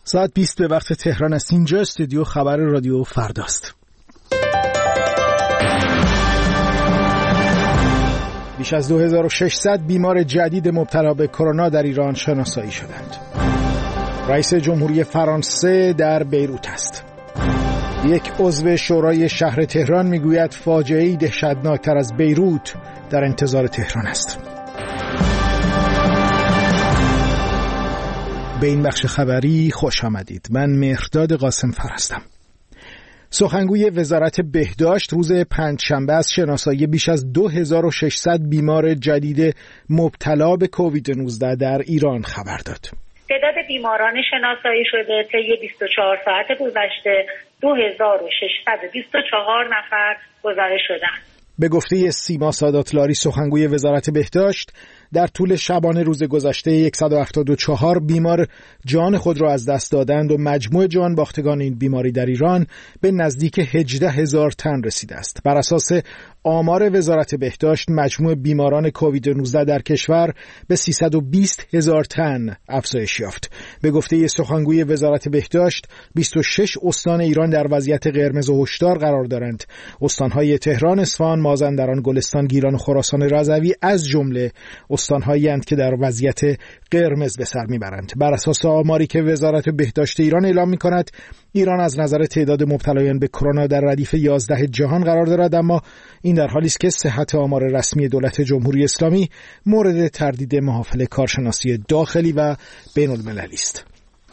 ساعت 20 به وقت تهران است. اینجا استودیو خبر رادیو فرداست. بیش از 2600 بیمار جدید مبتلا به کرونا در ایران شناسایی شدند. رئیس جمهوری فرانسه در بیروت است. یک عضو شورای شهر تهران میگوید فاجعه‌ای دهشتناکتر از بیروت در انتظار تهران است. به این بخش خبری خوش آمدید. من مهرداد قاسمفر هستم. سخنگوی وزارت بهداشت روز پنجشنبه از شناسایی بیش از 2600 بیمار جدید مبتلا به کووید 19 در ایران خبر داد. تعداد بیماران شناسایی شده طی 24 ساعت گذشته 2624 نفر گزارش شدند. به گفته سیما ساداتلاری سخنگوی وزارت بهداشت، در طول شبانه روز گذشته 174 بیمار جان خود را از دست دادند و مجموع جان باختگان این بیماری در ایران به نزدیک 18,000 تن رسیده است. بر اساس آمار وزارت بهداشت، مجموع بیماران کووید 19 در کشور به 320,000 تن افزایش یافت. به گفته سخنگوی وزارت بهداشت، 26 استان ایران در وضعیت قرمز و هشدار قرار دارند. استان‌های تهران، اصفهان، مازندران، گلستان، گیلان و خراسان رضوی از جمله استان‌هایی اند که در وضعیت قرمز به سر میبرند. بر اساس آماری که وزارت بهداشت ایران اعلام می‌کند، ایران از نظر تعداد مبتلایان به کرونا در ردیف 11 جهان قرار دارد، اما این در حالی است که صحت آمار رسمی دولت جمهوری اسلامی مورد تردید محافل کارشناسی داخلی و بین‌المللی است.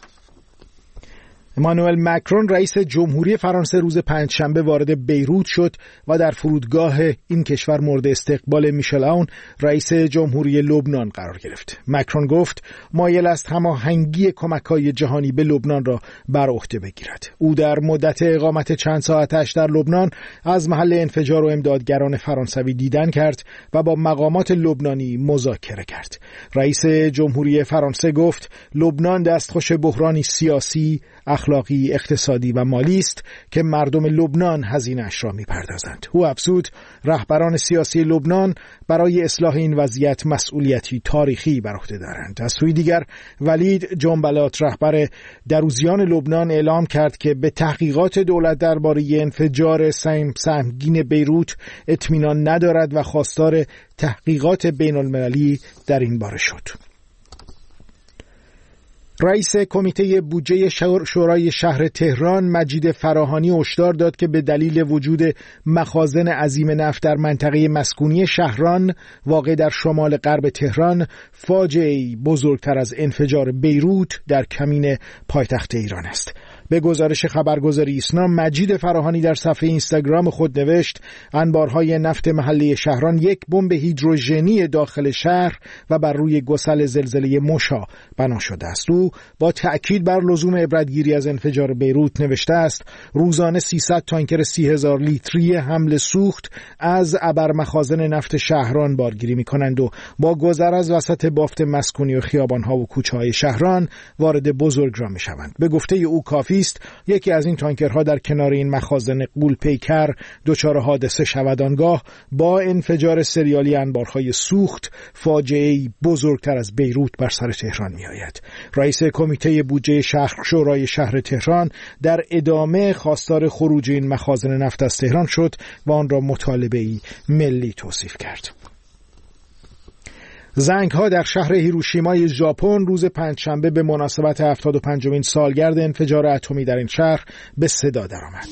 امانوئل مکرون رئیس جمهوری فرانسه روز پنجشنبه وارد بیروت شد و در فرودگاه این کشور مورد استقبال میشل عون رئیس جمهوری لبنان قرار گرفت. مکرون گفت مایل است هماهنگی کمک‌های جهانی به لبنان را بر عهده بگیرد. او در مدت اقامت چند ساعتش در لبنان از محل انفجار و امدادگران فرانسوی دیدن کرد و با مقامات لبنانی مذاکره کرد. رئیس جمهوری فرانسه گفت لبنان دستخوش بحرانی سیاسی، اخلاقی، اقتصادی و مالی است که مردم لبنان هزینه‌اش را می‌پردازند. او افزود رهبران سیاسی لبنان برای اصلاح این وضعیت مسئولیتی تاریخی بر عهده دارند. از سوی دیگر ولید جنبلات رهبر دروزیان لبنان اعلام کرد که به تحقیقات دولت درباره انفجار سهمگین بیروت اطمینان ندارد و خواستار تحقیقات بین‌المللی در این باره شد. رئیس کمیته بودجه شورای شهر تهران مجید فراهانی هشدار داد که به دلیل وجود مخازن عظیم نفت در منطقه مسکونی شهران واقع در شمال غرب تهران فاجعه‌ای بزرگتر از انفجار بیروت در کمین پایتخت ایران است. به گزارش خبرگزاری ایسنا، مجید فراهانی در صفحه اینستاگرام خود نوشت انبارهای نفت محلی شهران یک بمب هیدروژنی داخل شهر و بر روی گسل زلزله موشا بنا شده است. او با تأکید بر لزوم عبرتگیری از انفجار بیروت نوشته است روزانه 300 تانکر 30,000 لیتری حمل سوخت از ابرمخازن نفت شهران بارگیری می‌کنند و با گذر از وسط بافت مسکونی و خیابان‌ها و کوچه‌های شهران وارد بزرگراه می‌شوند. به گفته او کافی است یکی از این تانکرها در کنار این مخازن غول پیکر دچار حادثه شود، آنگاه با انفجار سریالی انبارهای سوخت فاجعه‌ای بزرگتر از بیروت بر سر تهران می‌آید. رئیس کمیته بودجه شورای شهر تهران در ادامه خواستار خروج این مخازن نفت از تهران شد و آن را مطالبه‌ای ملی توصیف کرد. زنگ‌ها در شهر هیروشیمای ژاپن روز پنجشنبه به مناسبت 75مین سالگرد انفجار اتمی در این شهر به صدا درآمد.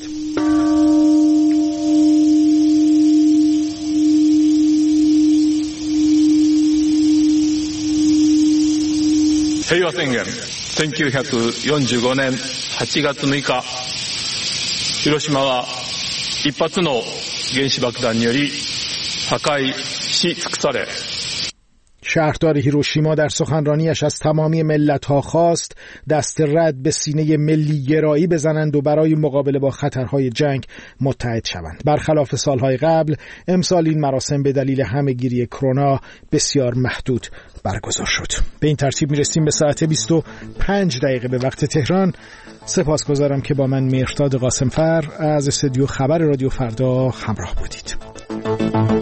Heiwa-sengen 1945年8月6日広島は一発の原子爆弾により破壊し尽くされ شهردار هیروشیما در سخنرانیش از تمامی ملت‌ها خواست دست رد به سینه ملی گرایی بزنند و برای مقابله با خطرهای جنگ متحد شوند. برخلاف سالهای قبل، امسال این مراسم به دلیل همه‌گیری کرونا بسیار محدود برگزار شد. به این ترتیب می‌رسیم به ساعت 25 دقیقه به وقت تهران. سپاسگزارم که با من مهرداد قاسمفر از استودیو خبر رادیو فردا همراه بودید.